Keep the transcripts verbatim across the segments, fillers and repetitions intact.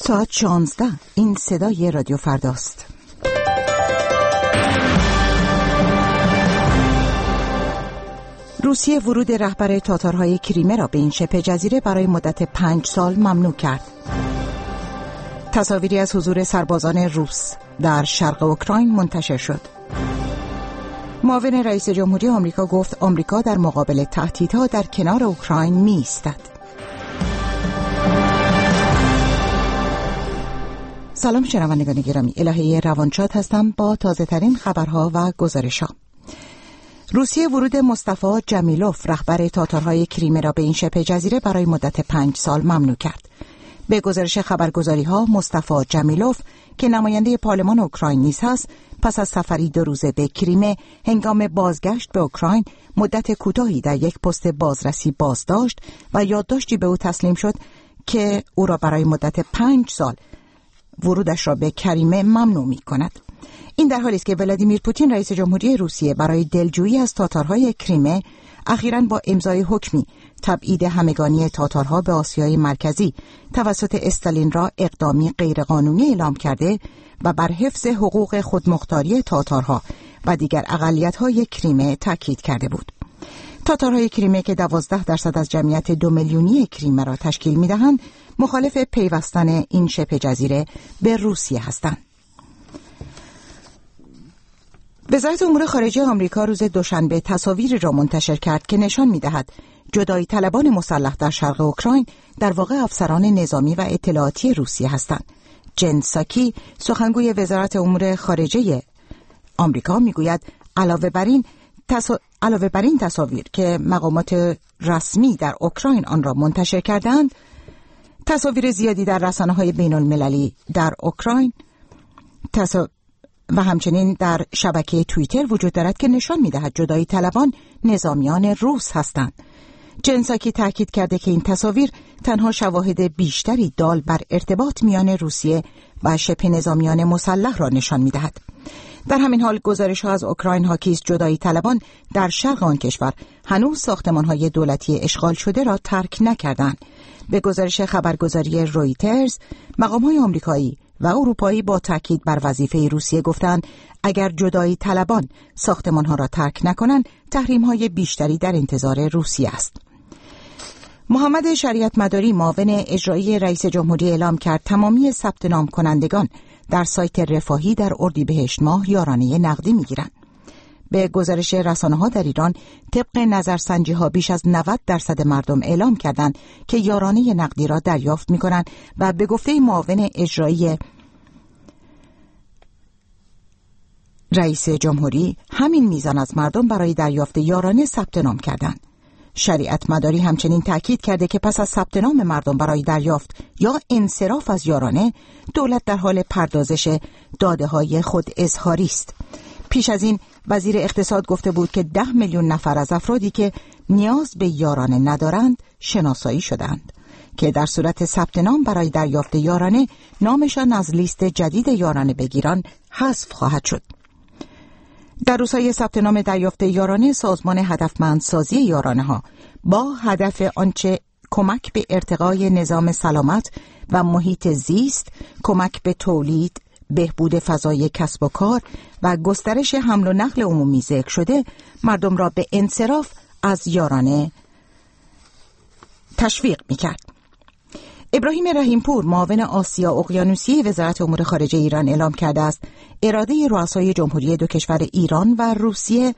ساعت شانزده. این صدای رادیو فرداست. روسیه ورود رهبر تاتارهای کریمه را به این شبه جزیره برای مدت پنج سال ممنوع کرد. تصاویری از حضور سربازان روس در شرق اوکراین منتشر شد. معاون رئیس جمهوری آمریکا گفت آمریکا در مقابل تهدیدها در کنار اوکراین می‌ایستد. سلام شنوندگان گرامی، الهه روانشاد هستم با تازه ترین خبرها و گزارش‌ها. روسیه ورود مصطفی جمیلوف رهبر تاتارهای کریمه را به این شبه جزیره برای مدت پنج سال ممنوع کرد. به گزارش خبرگزاری‌ها مصطفی جمیلوف که نماینده پارلمان اوکراین نیز هست، پس از سفری دو روزه به کریمه هنگام بازگشت به اوکراین مدت کوتاهی در یک پست بازرسی بازداشت و یادداشتی به او تسلیم شد که او را برای مدت پنج سال ورودش را به کریمه ممنوع می کند. این در حالی است که ولادیمیر پوتین رئیس جمهوری روسیه برای دلجویی از تاتارهای کریمه اخیراً با امضای حکمی تبعید همگانی تاتارها به آسیای مرکزی توسط استالین را اقدامی غیرقانونی اعلام کرده و بر حفظ حقوق خودمختاری تاتارها و دیگر اقلیت‌های کریمه تاکید کرده بود. تاتارهای کریمه که دوازده درصد از جمعیت دو میلیونی کریمه را تشکیل می‌دهند، مخالف پیوستن این شبه جزیره به روسیه هستند. وزارت امور خارجه آمریکا روز دوشنبه تصاویری را منتشر کرد که نشان می‌دهد جدایی طلبان مسلح در شرق اوکراین در واقع افسران نظامی و اطلاعاتی روسیه هستند. جن ساکی، سخنگوی وزارت امور خارجه آمریکا، میگوید علاوه بر این تصا... علاوه بر این تصاویر که مقامات رسمی در اوکراین آن را منتشر کردند، تصاویر زیادی در رسانه‌های بین‌المللی در اوکراین تصا... و همچنین در شبکه توییتر وجود دارد که نشان می‌دهد جدایی طلبان نظامیان روس هستند. جنساکی تاکید کرده که این تصاویر تنها شواهد بیشتری دال بر ارتباط میان روسیه و شبه نظامیان مسلح را نشان می‌دهد. در همین حال گزارش‌ها از اوکراین حاکی است جدایی طلبان در شرق آن کشور هنوز ساختمان‌های دولتی اشغال شده را ترک نکردند. به گزارش خبرگزاری رویترز، مقام‌های آمریکایی و اروپایی با تاکید بر وظیفه روسیه گفتند اگر جدایی طلبان ساختمان‌ها را ترک نکنند، تحریم‌های بیشتری در انتظار روسیه است. محمد شریعت مداری، معاون اجرایی رئیس جمهوری، اعلام کرد تمامی ثبت نام کنندگان در سایت رفاهی در اردیبهشت ماه یارانه نقدی می‌گیرند. به گزارش رسانه‌ها در ایران، طبق نظرسنجی‌ها بیش از نود درصد مردم اعلام کردند که یارانه نقدی را دریافت می‌کنند و به گفته معاون اجرایی رئیس جمهوری همین میزان از مردم برای دریافت یارانه ثبت نام کردند. شریعت مداری همچنین تاکید کرده که پس از ثبت نام مردم برای دریافت یا انصراف از یارانه، دولت در حال پردازش داده‌های خود اظهاری است. پیش از این وزیر اقتصاد گفته بود که ده میلیون نفر از افرادی که نیاز به یارانه ندارند شناسایی شدند که در صورت ثبت نام برای دریافت یارانه نامشان از لیست جدید یارانه بگیران حذف خواهد شد. در روزهای ثبت نام دریافت یارانه، سازمان هدفمندسازی یارانه ها با هدف آنچه کمک به ارتقای نظام سلامت و محیط زیست، کمک به تولید، بهبود فضای کسب و کار و گسترش حمل و نقل عمومی ذکر شده، مردم را به انصراف از یارانه تشویق می‌کرد. ابراهیم رحیمپور، معاون آسیا اقیانوسیه وزارت امور خارجه ایران، اعلام کرده است اراده رؤسای جمهوری دو کشور ایران و روسیه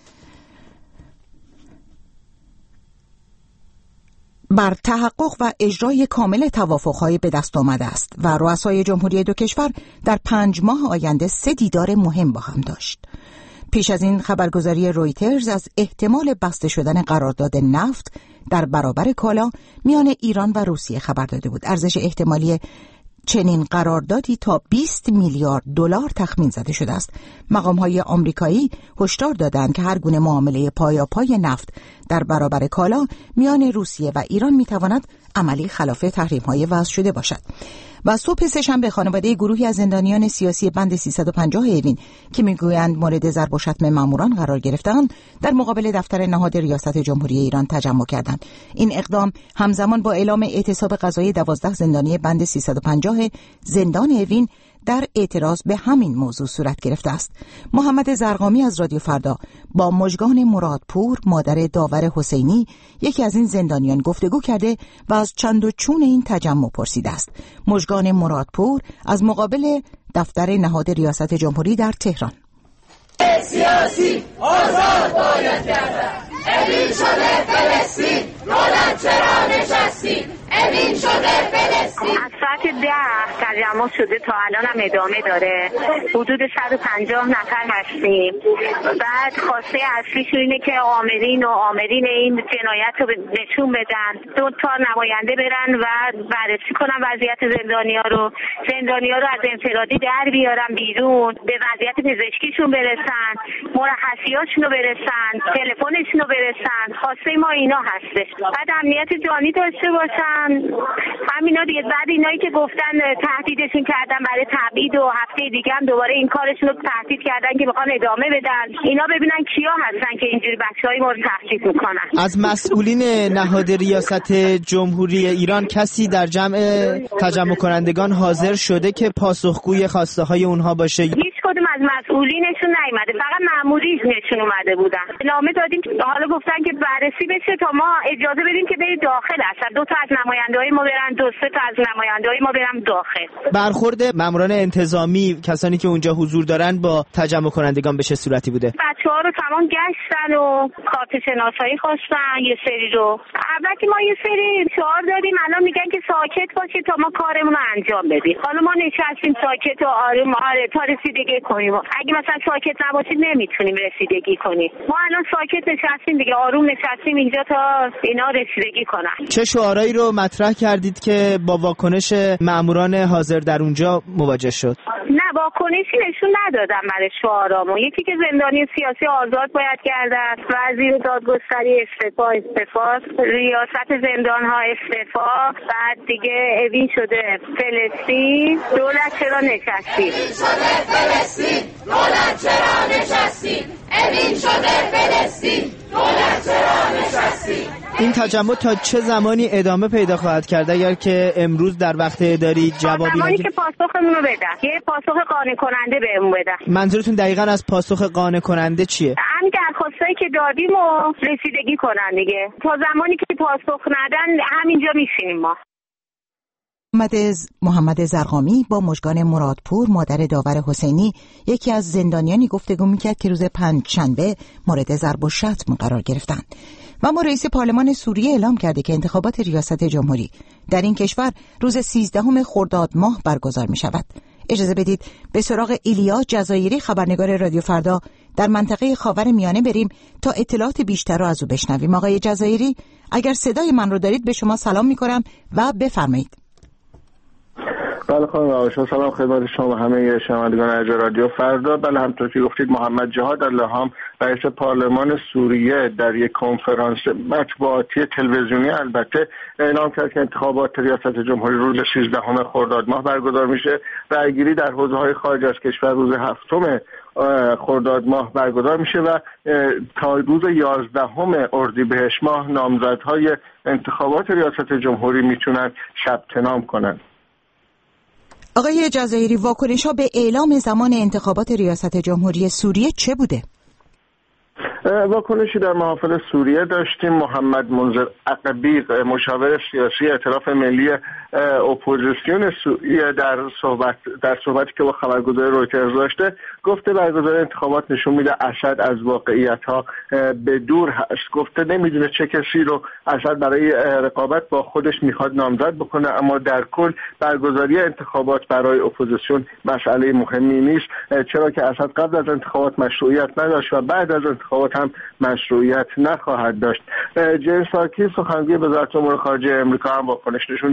بر تحقق و اجرای کامل توافق‌های به دست آمده است و رؤسای جمهوری دو کشور در پنج ماه آینده سه دیدار مهم با هم داشت. پیش از این خبرگزاری رویترز از احتمال بسته شدن قرارداد نفت در برابر کالا میان ایران و روسیه خبر داده بود. ارزش احتمالی چنین قراردادی تا بیست میلیارد دلار تخمین زده شده است. مقام‌های آمریکایی هشدار دادند که هر گونه معامله پایاپای نفت در برابر کالا میان روسیه و ایران میتواند عملی خلاف تحریم‌های وضع شده باشد. و صبح سه‌شنبه خانواده گروهی از زندانیان سیاسی بند سیصد و پنجاه اوین که میگویند مورد ضرب و شتم ماموران قرار گرفتند در مقابل دفتر نهاد ریاست جمهوری ایران تجمع کردند. این اقدام همزمان با اعلام اعتصاب قضایی دوازده زندانی بند سیصد و پنجاه زندان اوین در اعتراض به همین موضوع صورت گرفته است. محمد زرقامی از رادیو فردا با مژگان مرادپور مادر داور حسینی یکی از این زندانیان گفتگو کرده و از چند و چون این تجمع پرسیده است. مژگان مرادپور از مقابل دفتر نهاد ریاست جمهوری در تهران. سیاسی آزاد باید کردن. اوین شده فلسطین، رولم چرا نشستی؟ اوین شده فلسطین. از ساعت ده تجمع شده تا الان هم ادامه داره. حدود صد و پنجاه نفر هستیم. بعد خواسته اصلیشون اینه که آمرین و آمرین این جنایت رو نشون بدن. دو تا نماینده برن و بررسی کنن وضعیت زندانیا رو. زندانیا رو از انفرادی در بیارن بیرون. به وضعیت پزشکیشون برسن. مرخصیاشون رو برسن. تلفنشون رو برسن. خواسته ما اینا هستش. بعد امنیت جانی داشته باشن. همینا دیگه. بعد اینایی که گفتن تهدیدشون کردن برای تبعید و هفته دیگه هم دوباره این کارشون رو تهدید کردن که بخوان ادامه بدن. اینا ببینن کیا هستن که اینجوری بچهای ما رو تهدید میکنن. از مسئولین نهاد ریاست جمهوری ایران کسی در جمع تجمع کنندگان حاضر شده که پاسخگوی خواسته های اونها باشه؟ هیچ کدوم از مسئولینشون نیومده، فقط ماموریشون اومده بودن. نامه دادیم، حالا گفتن که بررسی بشه تا ما اجازه بدیم که بریم داخل. اصلا دو تا از نماینده‌های ما برن، دو سه تا از نماینده‌های ما برن داخل. برخورد ماموران انتظامی، کسانی که اونجا حضور دارن، با تجمع کنندگان به چه صورتی بوده؟ بچه‌ها رو تمام گشتن و کارت شناسایی خواستن یه سری رو. اول که ما یه سری شعار دادیم، الان میگن که ساکت باشید تا ما کارمون رو انجام بدیم. حالا ما نشستیم ساکت و آروم آره تا رسیدگی کنیم. اگه مثلا ساکت نباشید نمیتونیم رسیدگی کنیم. ما الان ساکت نشستیم دیگه، آروم نشستیم اینجا تا اینا رسیدگی کنن. چه شعارهایی رو مطرح کردید که با واکنش ماموران حاضر در اونجا مواجه شد؟ نه واکنشی نشون ندادم برای شعارامو. یکی که زندانی سیاسی آزاد باید گردد، وزیر دادگستری استعفا استعفا، ریاست زندان‌ها استعفا، بعد دیگه اوین شده فلسطین، دولت چرا نشستی؟ اوین شده فلسطین، دولت چرا نشستی؟ اوین شده فلسطین، دولت چرا نشستی؟ این تجمع تا چه زمانی ادامه پیدا خواهد کرد اگر که امروز در وقت اداری جوابی زمانی که پاسخمون رو بدن، یه پاسخ قانع کننده بهمون بدن. منظورتون دقیقاً از پاسخ قانع کننده چیه؟ همین درخواستایی که دادیم و رسیدگی کنن دیگه. تا زمانی که پاسخ ندن همینجا میشینیم ما. محمد زرقامی با مژگان مرادپور مادر داور حسینی یکی از زندانیانی گفتگو میکرد که روز پنجشنبه مورد ضرب و شتم قرار گرفتند. و اما رئیس پارلمان سوریه اعلام کرده که انتخابات ریاست جمهوری در این کشور روز سیزدهم خرداد ماه برگزار می شود. اجازه بدید به سراغ ایلیا جزایری خبرنگار رادیو فردا در منطقه خاورمیانه بریم تا اطلاعات بیشتر را از او بشنویم. آقای جزایری، اگر صدای من رو دارید به شما سلام می کنم و بفرمایید. بله خانم آقا، سلام خدمت شما همه شنوندگان اجرا رادیو فردا. بله همونطور که گفتید محمد جهاد اللهام رئیس پارلمان سوریه در یک کنفرانس مطبوعاتی تلویزیونی البته اعلام کرد که انتخابات ریاست جمهوری روز سیزدهم خرداد ماه برگزار میشه. رأیگیری در حوزه‌های خارج از کشور روز هفتم خرداد ماه برگزار میشه و تا روز یازدهم اردیبهشت ماه نامزدهای انتخابات ریاست جمهوری میتونن ثبت نام کنن. آقای جزایری، واکنش ها به اعلام زمان انتخابات ریاست جمهوری سوریه چه بوده؟ واکنشی در محافل سوریه داشتیم. محمد منذر عقبی مشاور سیاسی ائتلاف ملی اپوزیسیون سوریه در صحبت در صحبتی که با خبرگزاری رویترز داشته گفته برگزاری انتخابات نشون میده اسد از واقعیت ها به دور هست. گفته نمیدونه چه کسی رو اسد برای رقابت با خودش میخواد نامزد بکنه، اما در کل برگزاری انتخابات برای اپوزیسیون مسئله مهمی نیست، چرا که اسد قبل از انتخابات مشروعیت نداشت و بعد از انتخابات هم مشروعیت نخواهد داشت. جین ساکی سخنگوی وزارت امور خارجه آمریکا هم واکنش نشون داده، گفته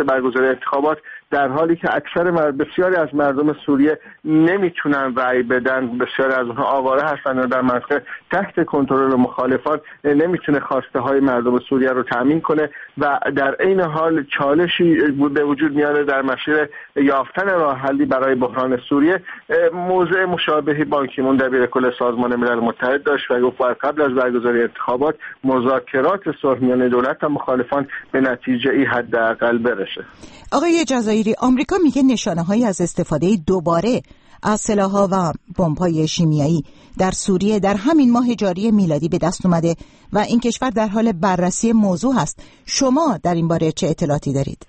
برگزاری انتخابات، در حالی که اکثر بسیاری از مردم سوریه نمیتونن رأی بدن، بسیاری از اونها آواره هستن و در منطقه تحت کنترل مخالفان نمیتونه خواسته های مردم سوریه رو تامین کنه و در عین حال چالشی به وجود میاره در مسیر یافتن راه حلی برای بحران سوریه. موضع مشابهی بان کی مون دبیر کل سازمان ملل متحد داشت و گفت باید قبل از برگزاری انتخابات مذاکرات صلح میان دولت و مخالفان به نتیجه ای حداقل برسه. آقای جزایری، آمریکا میگه نشانه‌هایی از استفاده دوباره از سلاح‌ها و بمب‌های شیمیایی در سوریه در همین ماه جاری میلادی به دست اومده و این کشور در حال بررسی موضوع هست. شما در این باره چه اطلاعاتی دارید؟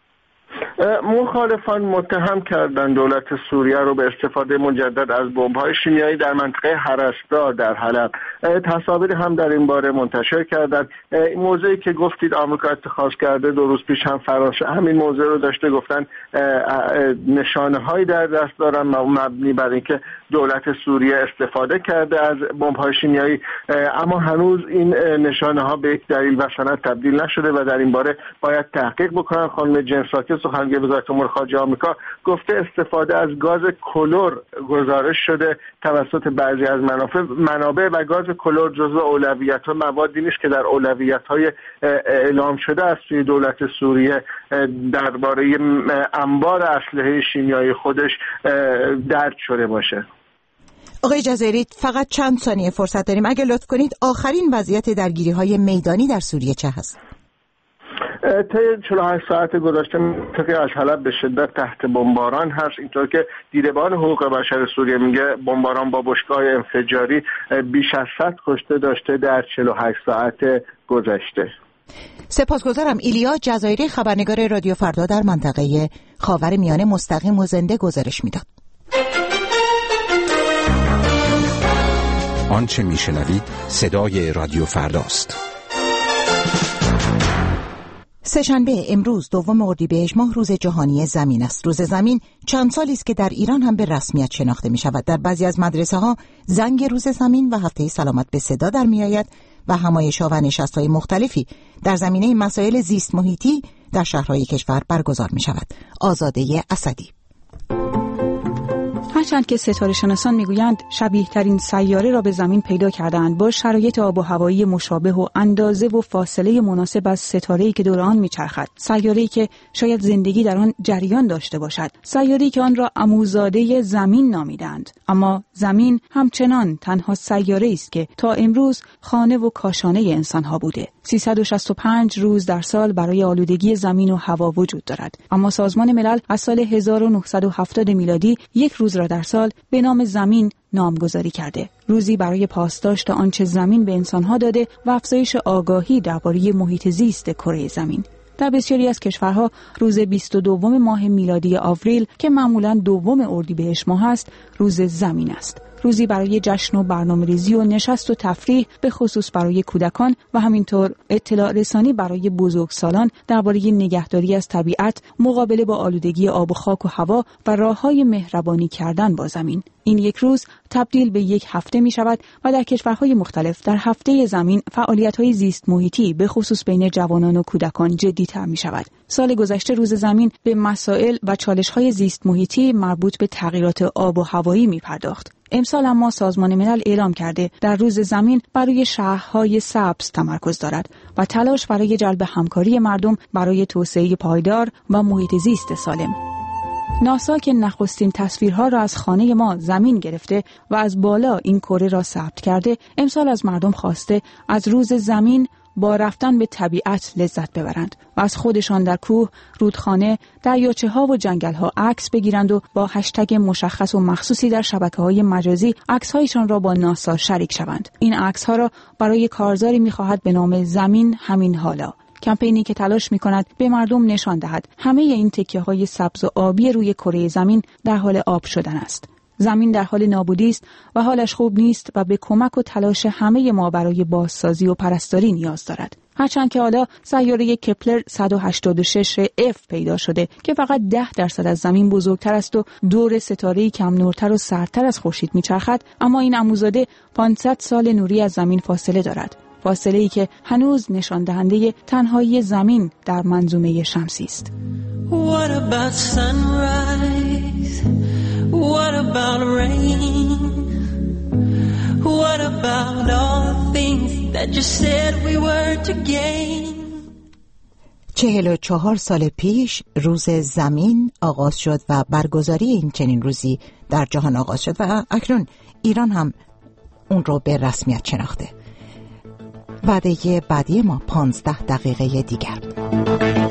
مخالفان متهم کردند دولت سوریه رو به استفاده مجدد از بمب‌های شیمیایی در منطقه هرستا در حلب. تصاویری هم در این باره منتشر کردند. این موضعی که گفتید آمریکا اتخاذ کرده دو روز پیش هم فرانسه همین موضوع رو داشته، گفتن نشانه‌هایی در دست دارن مبنی بر اینکه دولت سوریه استفاده کرده از بمب‌های شیمیایی، اما هنوز این نشانه‌ها به یک دلیل و سند تبدیل نشده و در این باره باید تحقیق بکنن. خانم جن ساکر سخنگوی وزارت امور خارجه آمریکا گفته استفاده از گاز کلور گزارش شده توسط بعضی از منابع منابع و گاز کلور جزو اولویت‌ها موادی نیست که در اولویت‌های اعلام شده از سوی دولت سوریه درباره انبار اسلحه شیمیایی خودش درج شده باشه. آقای جزایری، فقط چند ثانیه فرصت داریم، اگه لطف کنید آخرین وضعیت درگیری‌های میدانی در سوریه چه هست؟ طی چهل و هشت ساعت گذشته منطقه از حلب به شدت تحت بمباران هست، اینطور که دیدبان حقوق بشر سوریه میگه بمباران با بشکه‌های انفجاری بیش از صد کشته داشته در چهل و هشت ساعت گذشته. سپاسگزارم. ایلیا جزایری، خبرنگار رادیو فردا در منطقه خاورمیانه، مستقیم و زنده گزارش میداد. آنچه میشنوید صدای رادیو فرداست. سه‌شنبه امروز دوم اردیبهشت ماه روز جهانی زمین است. روز زمین چند سالی است که در ایران هم به رسمیت شناخته می شود. در بعضی از مدرسه ها زنگ روز زمین و هفته سلامت به صدا در می آید و همایش‌ها و نشست‌های مختلفی در زمینه مسائل زیست محیطی در شهرهای کشور برگزار می شود. آزاده اسدی. هرچند که ستاره شناسان میگویند شبیه ترین سیاره را به زمین پیدا کردند با شرایط آب و هوایی مشابه و اندازه و فاصله مناسب از ستاره‌ای که دور آن میچرخد، سیاره‌ای که شاید زندگی در آن جریان داشته باشد، سیاره‌ای که آن را عموزاده زمین نامیدند، اما زمین همچنان تنها سیاره‌ای است که تا امروز خانه و کاشانه انسان‌ها بوده. سیصد و شصت و پنج روز در سال برای آلودگی زمین و هوا وجود دارد، اما سازمان ملل از سال هزار و نهصد و هفتاد میلادی یک روز را در سال به نام زمین نامگذاری کرده، روزی برای پاسداشت آنچه زمین به انسانها داده و افزایش آگاهی درباره محیط زیست کره زمین. در بسیاری از کشورها روز بیست و دوم ماه میلادی آوریل که معمولاً دوم اردیبهشت ماه است، روز زمین است. روزی برای جشن و برنامه‌ریزی و نشست و تفریح، به خصوص برای کودکان و همینطور اطلاع رسانی برای بزرگسالان درباره نگهداری از طبیعت، مقابله با آلودگی آب و خاک و هوا و راه‌های مهربانی کردن با زمین. این یک روز تبدیل به یک هفته می شود و در کشورهای مختلف در هفته زمین فعالیت‌های زیست محیطی به خصوص بین جوانان و کودکان جدی‌تر می شود. سال گذشته روز زمین به مسائل و چالش‌های زیست محیطی مربوط به تغییرات آب و هوایی می پرداخت. امسال اما سازمان ملل اعلام کرده در روز زمین برای شهرهای سبز تمرکز دارد و تلاش برای جلب همکاری مردم برای توسعه پایدار و محیط زیست سالم. ناسا که نخستین تصویرها را از خانه ما زمین گرفته و از بالا این کره را ثبت کرده، امسال از مردم خواسته از روز زمین با رفتن به طبیعت لذت ببرند و از خودشان در کوه، رودخانه، دریاچه‌ها و جنگل‌ها عکس بگیرند و با هشتگ مشخص و مخصوصی در شبکه‌های مجازی عکس‌هایشان را با ناسا شریک شوند. این عکس‌ها را برای کارزاری می‌خواهد به نام زمین همین حالا، کمپینی که تلاش می‌کند به مردم نشان دهد همه این تکه‌های سبز و آبی روی کره زمین در حال آب شدن است. زمین در حال نابودی است و حالش خوب نیست و به کمک و تلاش همه ما برای بازسازی و پرستاری نیاز دارد. هرچند که حالا سیاره کپلر صد و هشتاد و شش اف پیدا شده که فقط ده درصد از زمین بزرگتر است و دور ستاره‌ای کم نورتر و سردتر از خورشید میچرخد، اما این عموزاده پانصد سال نوری از زمین فاصله دارد، فاصله‌ای که هنوز نشان دهنده تنهایی زمین در منظومه شمسی است. What about sunrise? What about rain? What about all the things that you said we were to gain? چهل و چهار سال پیش روز زمین آغاز شد و برگزاری این چنین روزی در جهان آغاز شد و اکنون ایران هم اون رو به رسمیت شناخته. وعده بعدی ما پانزده دقیقه دیگر.